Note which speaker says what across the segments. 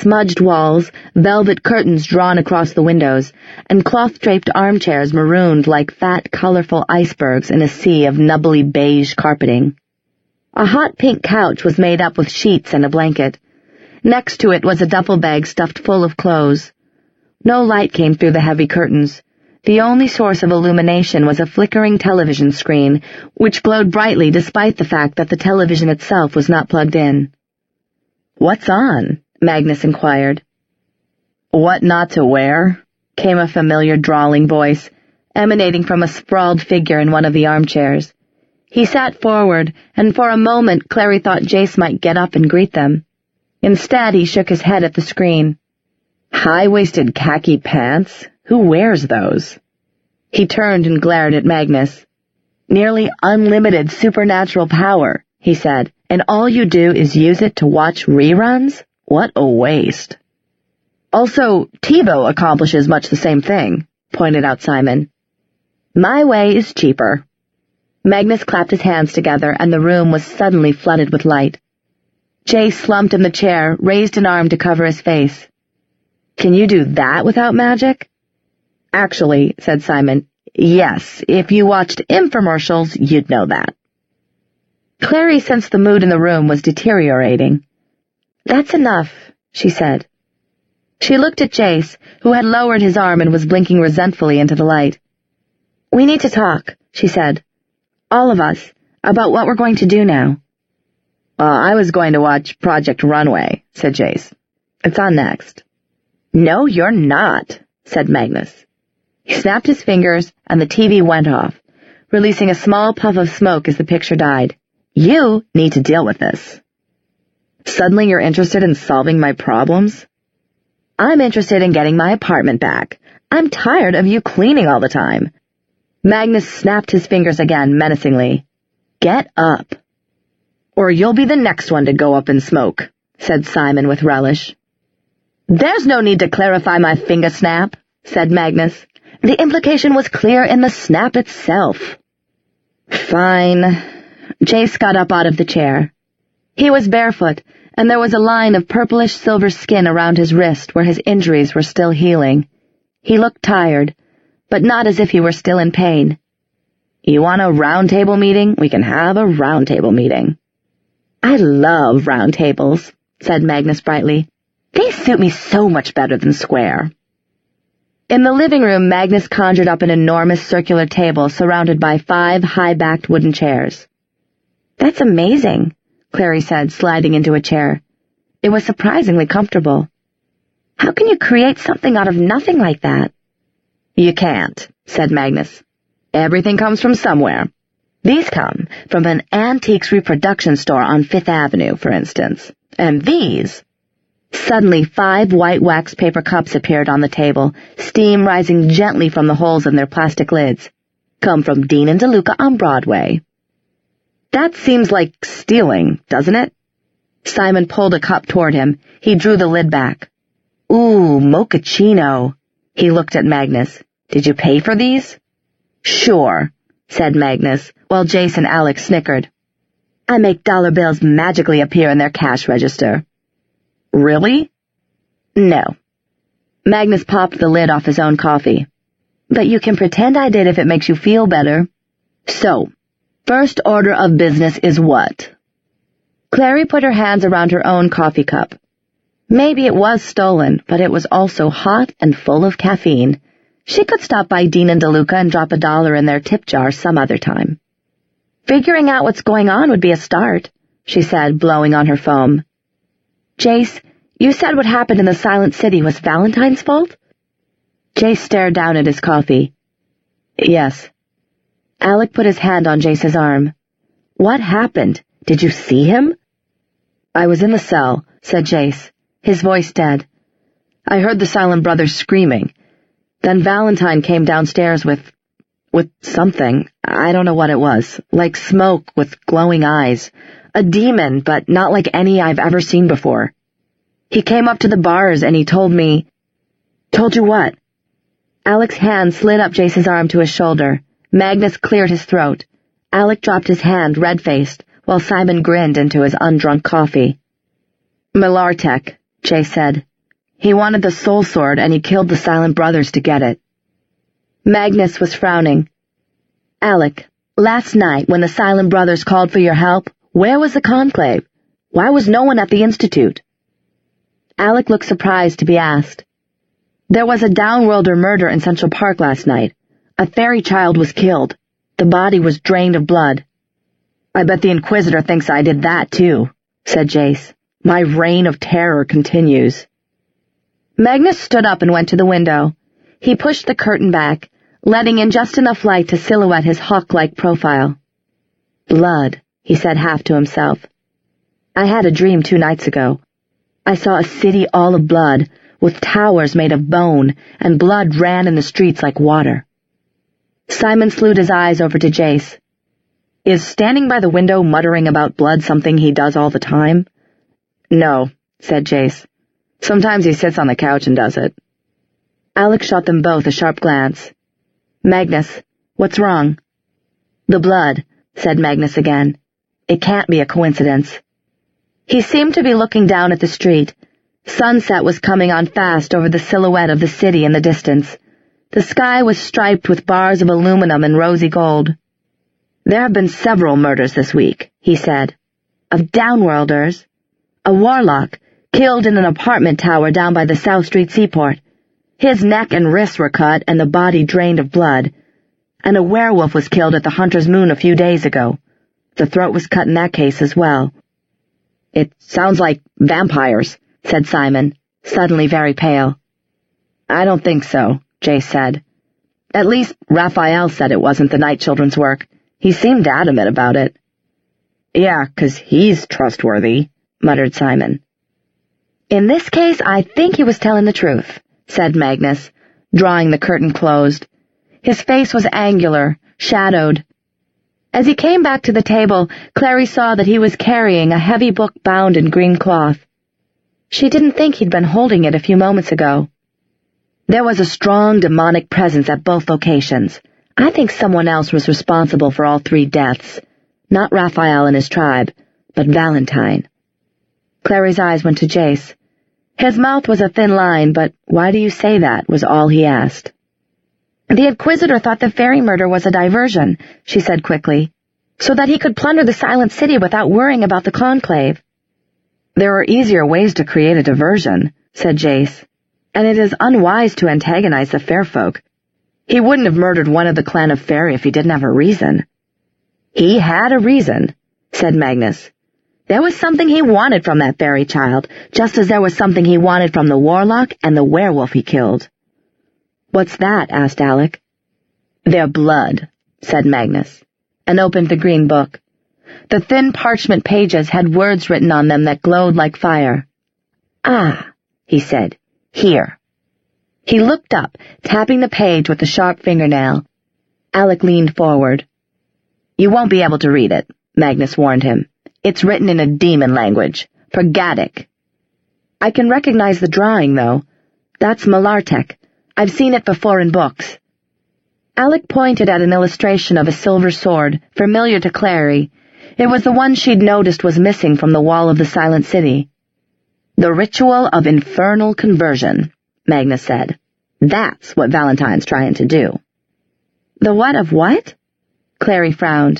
Speaker 1: smudged walls, velvet curtains drawn across the windows, and cloth-draped armchairs marooned like fat, colorful icebergs in a sea of nubbly beige carpeting. A hot pink couch was made up with sheets and a blanket. Next to it was a duffel bag stuffed full of clothes. No light came through the heavy curtains. The only source of illumination was a flickering television screen, which glowed brightly despite the fact that the television itself was not plugged in. "What's on?" Magnus inquired. "What not to wear?" came a familiar drawling voice, emanating from a sprawled figure in one of the armchairs. He sat forward, and for a moment Clary thought Jace might get up and greet them. Instead, he shook his head at the screen. "High-waisted khaki pants? Who wears those?" He turned and glared at Magnus. "Nearly unlimited supernatural power," he said, "and all you do is use it to watch reruns? What a waste." "Also, TiVo accomplishes much the same thing," pointed out Simon. "My way is cheaper." Magnus clapped his hands together, and the room was suddenly flooded with light. Jace slumped in the chair, raised an arm to cover his face. "Can you do that without magic?" "Actually," said Simon, "yes, if you watched infomercials, you'd know that." Clary sensed the mood in the room was deteriorating. "That's enough," she said. She looked at Jace, who had lowered his arm and was blinking resentfully into the light. "We need to talk," she said. "All of us, about what we're going to do now." "I was going to watch Project Runway," said Jace. "It's on next." "No, you're not," said Magnus. He snapped his fingers, and the TV went off, releasing a small puff of smoke as the picture died. "You need to deal with this." "Suddenly you're interested in solving my problems?" "I'm interested in getting my apartment back. I'm tired of you cleaning all the time." Magnus snapped his fingers again, menacingly. "Get up." "Or you'll be the next one to go up in smoke," said Simon with relish. "There's no need to clarify my finger snap," said Magnus. "The implication was clear in the snap itself." "Fine." Jace got up out of the chair. He was barefoot, and there was a line of purplish-silver skin around his wrist where his injuries were still healing. He looked tired, but not as if he were still in pain. "You want a round-table meeting? We can have a round-table meeting." "I love round tables," said Magnus brightly. "They suit me so much better than square." In the living room, Magnus conjured up an enormous circular table surrounded by 5 high-backed wooden chairs. "That's amazing," Clary said, sliding into a chair. It was surprisingly comfortable. "How can you create something out of nothing like that?" "You can't," said Magnus. "Everything comes from somewhere. These come from an antiques reproduction store on Fifth Avenue, for instance. And these—" Suddenly 5 white wax paper cups appeared on the table, steam rising gently from the holes in their plastic lids. "Come from Dean and DeLuca on Broadway." "That seems like stealing, doesn't it?" Simon pulled a cup toward him. He drew the lid back. "Ooh, mochaccino." He looked at Magnus. "Did you pay for these?" "Sure," said Magnus, while Jace and Alex snickered. "I make dollar bills magically appear in their cash register." "Really?" "No." Magnus popped the lid off his own coffee. "But you can pretend I did if it makes you feel better. So, first order of business is what?" Clary put her hands around her own coffee cup. Maybe it was stolen, but it was also hot and full of caffeine. She could stop by Dean and DeLuca and drop $1 in their tip jar some other time. "Figuring out what's going on would be a start," she said, blowing on her foam. "Jace, you said what happened in the Silent City was Valentine's fault?" Jace stared down at his coffee. "Yes." Alec put his hand on Jace's arm. "What happened? Did you see him?" "I was in the cell," said Jace, his voice dead. "I heard the Silent brothers screaming. Then Valentine came downstairs with something. I don't know what it was. Like smoke with glowing eyes. A demon, but not like any I've ever seen before. He came up to the bars and he told me—" "Told you what?" Alec's hand slid up Jace's arm to his shoulder. Magnus cleared his throat. Alec dropped his hand, red-faced, while Simon grinned into his undrunk coffee. "Millartech," Jace said. He wanted the soul sword, and he killed the Silent Brothers to get it. Magnus was frowning. Alec, last night when the Silent Brothers called for your help, where was the conclave? Why was no one at the Institute? Alec looked surprised to be asked. There was a Downworlder murder in Central Park last night. A fairy child was killed. The body was drained of blood. I bet the Inquisitor thinks I did that too, said Jace. My reign of terror continues. Magnus stood up and went to the window. He pushed the curtain back, letting in just enough light to silhouette his hawk-like profile. Blood, he said half to himself. I had a dream 2 nights ago. I saw a city all of blood, with towers made of bone, and blood ran in the streets like water. Simon slewed his eyes over to Jace. Is standing by the window muttering about blood something he does all the time? No, said Jace. Sometimes he sits on the couch and does it. Alec shot them both a sharp glance. Magnus, what's wrong? The blood, said Magnus again. It can't be a coincidence. He seemed to be looking down at the street. Sunset was coming on fast over the silhouette of the city in the distance. The sky was striped with bars of aluminum and rosy gold. There have been several murders this week, he said. Of Downworlders. A warlock, killed in an apartment tower down by the South Street seaport. His neck and wrists were cut and the body drained of blood. And a werewolf was killed at the Hunter's Moon a few days ago. The throat was cut in that case as well. It sounds like vampires, said Simon, suddenly very pale. I don't think so, Jace said. At least Raphael said it wasn't the Night Children's work. He seemed adamant about it. Yeah, 'cause he's trustworthy, muttered Simon. In this case, I think he was telling the truth, said Magnus, drawing the curtain closed. His face was angular, shadowed. As he came back to the table, Clary saw that he was carrying a heavy book bound in green cloth. She didn't think he'd been holding it a few moments ago. There was a strong demonic presence at both locations. I think someone else was responsible for all 3 deaths. Not Raphael and his tribe, but Valentine. Clary's eyes went to Jace. His mouth was a thin line, but why do you say that, was all he asked. The Inquisitor thought the fairy murder was a diversion, she said quickly, so that he could plunder the Silent City without worrying about the conclave. There are easier ways to create a diversion, said Jace, and it is unwise to antagonize the fair folk. He wouldn't have murdered one of the clan of Fairy if he didn't have a reason. He had a reason, said Magnus. There was something he wanted from that fairy child, just as there was something he wanted from the warlock and the werewolf he killed. What's that? Asked Alec. Their blood, said Magnus, and opened the green book. The thin parchment pages had words written on them that glowed like fire. Ah, he said, here. He looked up, tapping the page with a sharp fingernail. Alec leaned forward. You won't be able to read it, Magnus warned him. It's written in a demon language, for Gaddic. I can recognize the drawing, though. That's Malartec. I've seen it before in books. Alec pointed at an illustration of a silver sword, familiar to Clary. It was the one she'd noticed was missing from the wall of the Silent City. The ritual of infernal conversion, Magnus said. That's what Valentine's trying to do. The what of what? Clary frowned.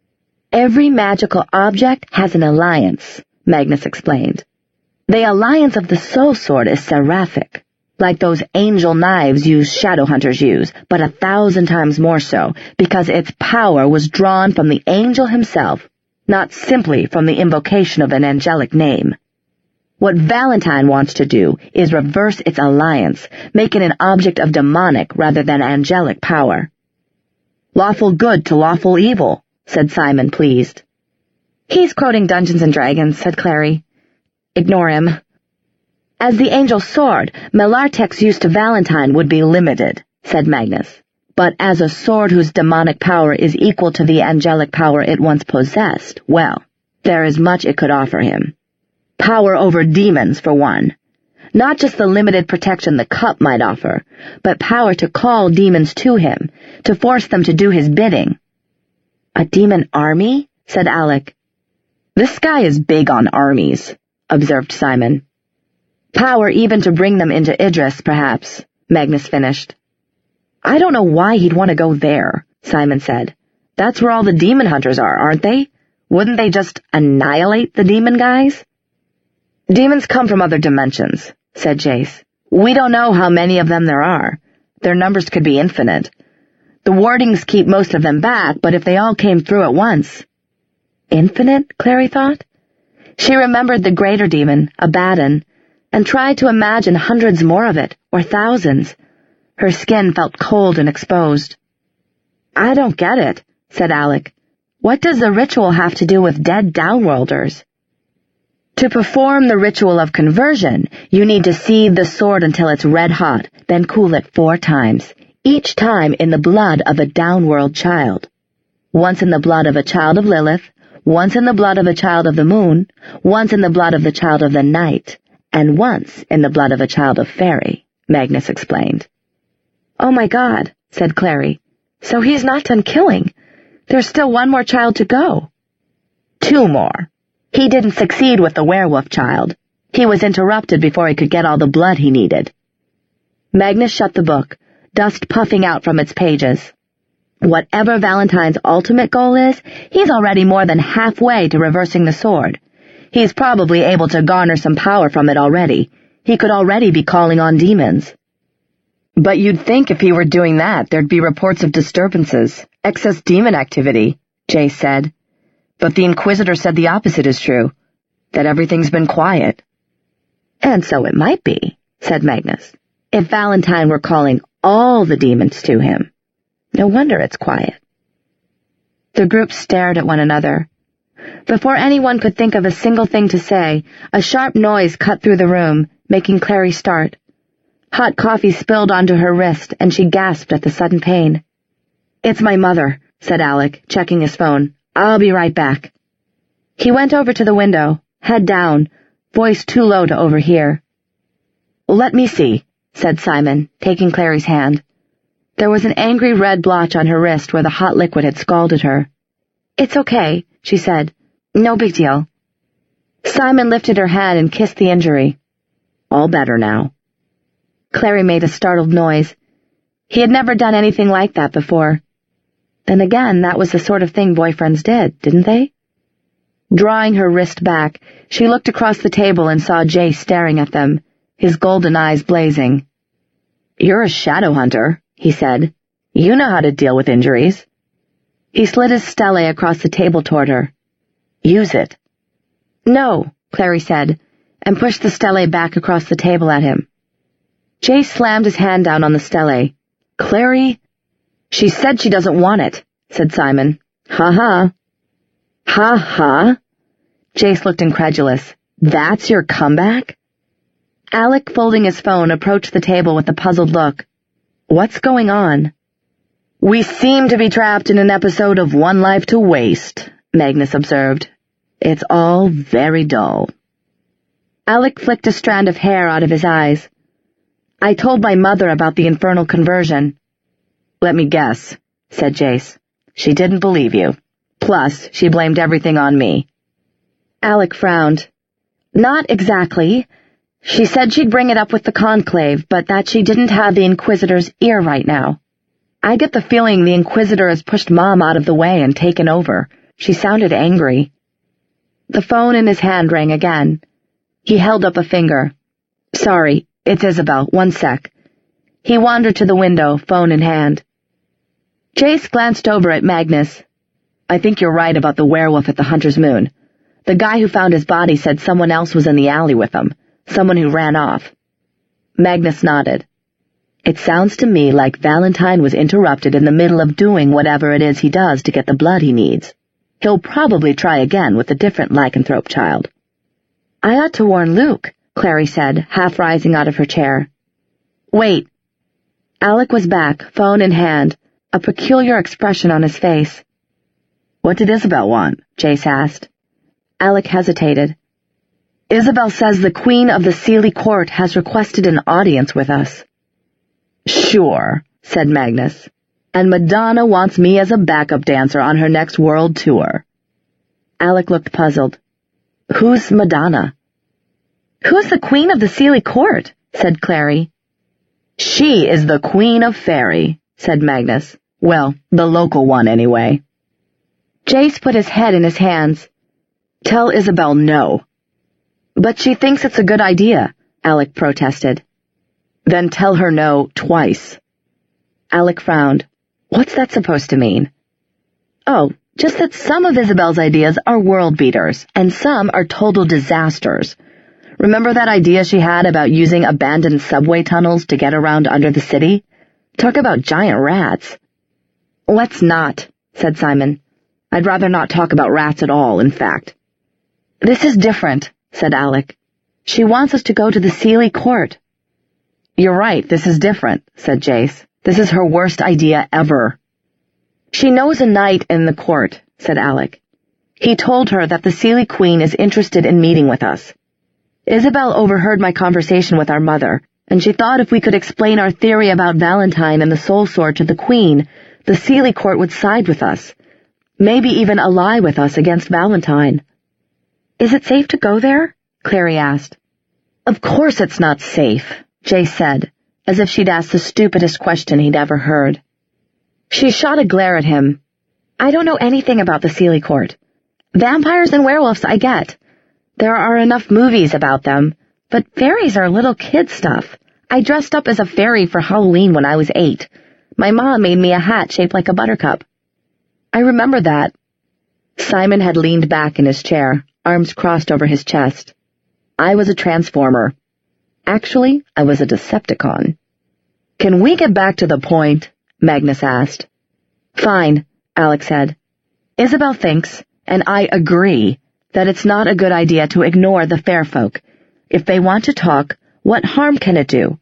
Speaker 1: Every magical object has an alliance, Magnus explained. The alliance of the soul sword is seraphic, like those angel knives Shadowhunters use, but 1,000 times more so, because its power was drawn from the angel himself, not simply from the invocation of an angelic name. What Valentine wants to do is reverse its alliance, make it an object of demonic rather than angelic power. Lawful good to lawful evil, said Simon, pleased. He's quoting Dungeons and Dragons, said Clary. Ignore him. As the angel's sword, Malartec's use to Valentine would be limited, said Magnus. But as a sword whose demonic power is equal to the angelic power it once possessed, well, there is much it could offer him. Power over demons, for one. Not just the limited protection the cup might offer, but power to call demons to him, to force them to do his bidding. A demon army? Said Alec. This guy is big on armies, observed Simon. Power even to bring them into Idris, perhaps, Magnus finished. I don't know why he'd want to go there, Simon said. That's where all the demon hunters are, aren't they? Wouldn't they just annihilate the demon guys? Demons come from other dimensions, said Jace. We don't know how many of them there are. Their numbers could be infinite. The wardings keep most of them back, but if they all came through at once... Infinite, Clary thought. She remembered the greater demon, Abaddon, and tried to imagine hundreds more of it, or thousands. Her skin felt cold and exposed. I don't get it, said Alec. What does the ritual have to do with dead downworlders? To perform the ritual of conversion, you need to seethe the sword until it's red hot, then cool it 4 times, each time in the blood of a downworld child. Once in the blood of a child of Lilith, once in the blood of a child of the moon, once in the blood of the child of the night, and once in the blood of a child of fairy, Magnus explained. Oh my God, said Clary. So he's not done killing. There's still 1 more child to go. 2 more. He didn't succeed with the werewolf child. He was interrupted before he could get all the blood he needed. Magnus shut the book, dust puffing out from its pages. Whatever Valentine's ultimate goal is, he's already more than halfway to reversing the sword. He's probably able to garner some power from it already. He could already be calling on demons. But you'd think if he were doing that, there'd be reports of disturbances, excess demon activity, Jace said. But the Inquisitor said the opposite is true, that everything's been quiet. And so it might be, said Magnus, if Valentine were calling all the demons to him. No wonder it's quiet. The group stared at one another. Before anyone could think of a single thing to say, a sharp noise cut through the room, making Clary start. Hot coffee spilled onto her wrist, and she gasped at the sudden pain. It's my mother, said Alec, checking his phone. I'll be right back. He went over to the window, head down, voice too low to overhear. Let me see, said Simon, taking Clary's hand. There was an angry red blotch on her wrist where the hot liquid had scalded her. It's okay, she said. No big deal. Simon lifted her hand and kissed the injury. All better now. Clary made a startled noise. He had never done anything like that before. Then again, that was the sort of thing boyfriends did, didn't they? Drawing her wrist back, she looked across the table and saw Jace staring at them, his golden eyes blazing. You're a shadow hunter, he said. You know how to deal with injuries. He slid his stele across the table toward her. Use it. No, Clary said, and pushed the stele back across the table at him. Jace slammed his hand down on the stele. Clary? She said she doesn't want it, said Simon. Ha-ha. Ha-ha? Jace looked incredulous. That's your comeback? Alec, folding his phone, approached the table with a puzzled look. What's going on? We seem to be trapped in an episode of One Life to Waste, Magnus observed. It's all very dull. Alec flicked a strand of hair out of his eyes. I told my mother about the infernal conversion. Let me guess, said Jace. She didn't believe you. Plus, she blamed everything on me. Alec frowned. Not exactly. She said she'd bring it up with the Conclave, but that she didn't have the Inquisitor's ear right now. I get the feeling the Inquisitor has pushed Mom out of the way and taken over. She sounded angry. The phone in his hand rang again. He held up a finger. Sorry, it's Isabel. 1 sec. He wandered to the window, phone in hand. Jace glanced over at Magnus. I think you're right about the werewolf at the Hunter's Moon. The guy who found his body said someone else was in the alley with him. Someone who ran off. Magnus nodded. It sounds to me like Valentine was interrupted in the middle of doing whatever it is he does to get the blood he needs. He'll probably try again with a different lycanthrope child. I ought to warn Luke, Clary said, half rising out of her chair. Wait. Alec was back, phone in hand, a peculiar expression on his face. What did Isabel want? Jace asked. Alec hesitated. Isabel says the Queen of the Seelie Court has requested an audience with us. Sure, said Magnus. And Madonna wants me as a backup dancer on her next world tour. Alec looked puzzled. Who's Madonna? Who's the queen of the Seelie Court? Said Clary. She is the Queen of Fairy, said Magnus. Well, the local one anyway. Jace put his head in his hands. Tell Isabel no. But she thinks it's a good idea, Alec protested. Then tell her no twice. Alec frowned. What's that supposed to mean? Oh, just that some of Isabel's ideas are world beaters, and some are total disasters. Remember that idea she had about using abandoned subway tunnels to get around under the city? Talk about giant rats. Let's not, said Simon. I'd rather not talk about rats at all, in fact. This is different, said Alec. She wants us to go to the Seelie Court. You're right, this is different, said Jace. This is her worst idea ever. She knows a knight in the court, said Alec. He told her that the Seelie Queen is interested in meeting with us. Isabel overheard my conversation with our mother, and she thought if we could explain our theory about Valentine and the Soul Sword to the Queen, the Seelie Court would side with us, maybe even ally with us against Valentine. Is it safe to go there? Clary asked. Of course it's not safe, Jace said, as if she'd asked the stupidest question he'd ever heard. She shot a glare at him. I don't know anything about the Seelie Court. Vampires and werewolves I get. There are enough movies about them, but fairies are little kid stuff. I dressed up as a fairy for Halloween when I was 8. My mom made me a hat shaped like a buttercup. I remember that. Simon had leaned back in his chair, arms crossed over his chest. I was a Transformer. Actually, I was a Decepticon. Can we get back to the point? Magnus asked. Fine, Alec said. Isabel thinks, and I agree, that it's not a good idea to ignore the fair folk. If they want to talk, what harm can it do?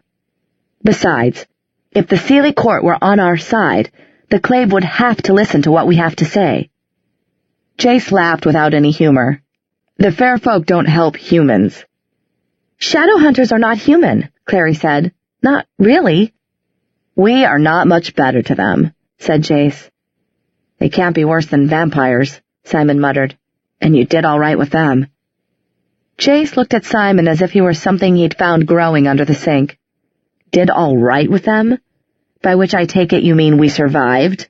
Speaker 1: Besides, if the Seelie Court were on our side, the Clave would have to listen to what we have to say. Jace laughed without any humor. The fair folk don't help humans. Shadowhunters are not human, Clary said. Not really. We are not much better to them, said Jace. They can't be worse than vampires, Simon muttered. And you did all right with them. Jace looked at Simon as if he were something he'd found growing under the sink. Did all right with them? By which I take it you mean we survived?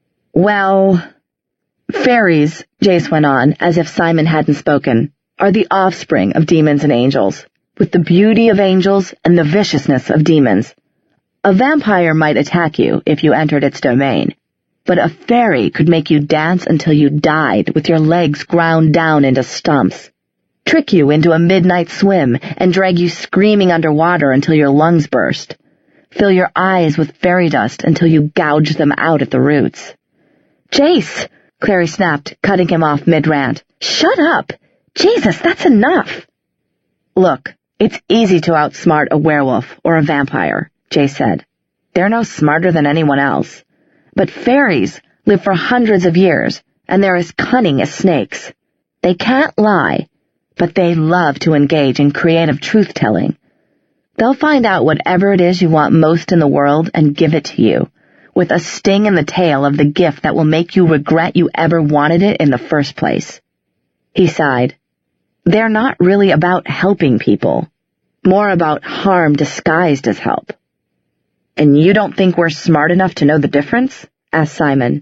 Speaker 1: Well, fairies, Jace went on, as if Simon hadn't spoken, are the offspring of demons and angels, with the beauty of angels and the viciousness of demons. A vampire might attack you if you entered its domain, but a fairy could make you dance until you died with your legs ground down into stumps, trick you into a midnight swim, and drag you screaming underwater until your lungs burst, fill your eyes with fairy dust until you gouge them out at the roots. Jace, Clary snapped, cutting him off mid-rant. Shut up! Jesus, that's enough! Look, it's easy to outsmart a werewolf or a vampire, Jace said. They're no smarter than anyone else. But fairies live for hundreds of years, and they're as cunning as snakes. They can't lie, but they love to engage in creative truth-telling. They'll find out whatever it is you want most in the world and give it to you, with a sting in the tail of the gift that will make you regret you ever wanted it in the first place. He sighed. They're not really about helping people, more about harm disguised as help. And you don't think we're smart enough to know the difference? Asked Simon.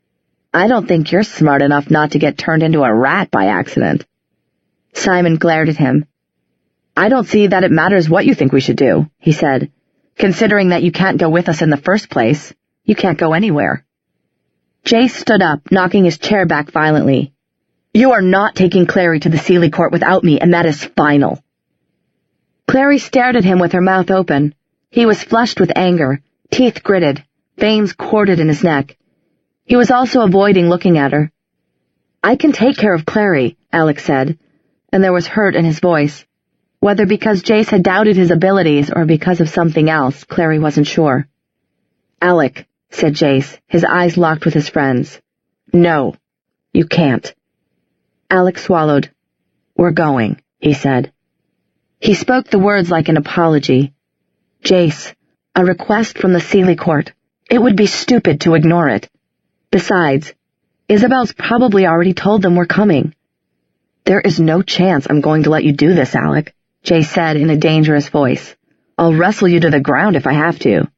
Speaker 1: I don't think you're smart enough not to get turned into a rat by accident. Simon glared at him. I don't see that it matters what you think we should do, he said. Considering that you can't go with us in the first place, you can't go anywhere. Jace stood up, knocking his chair back violently. You are not taking Clary to the Seelie Court without me, and that is final. Clary stared at him with her mouth open. He was flushed with anger, teeth gritted, veins corded in his neck. He was also avoiding looking at her. I can take care of Clary, Alec said, and there was hurt in his voice. Whether because Jace had doubted his abilities or because of something else, Clary wasn't sure. Alec, said Jace, his eyes locked with his friend's. No, you can't. Alec swallowed. We're going, he said. He spoke the words like an apology. Jace, a request from the Seelie Court. It would be stupid to ignore it. Besides, Isabel's probably already told them we're coming. There is no chance I'm going to let you do this, Alec, Jay said in a dangerous voice. I'll wrestle you to the ground if I have to.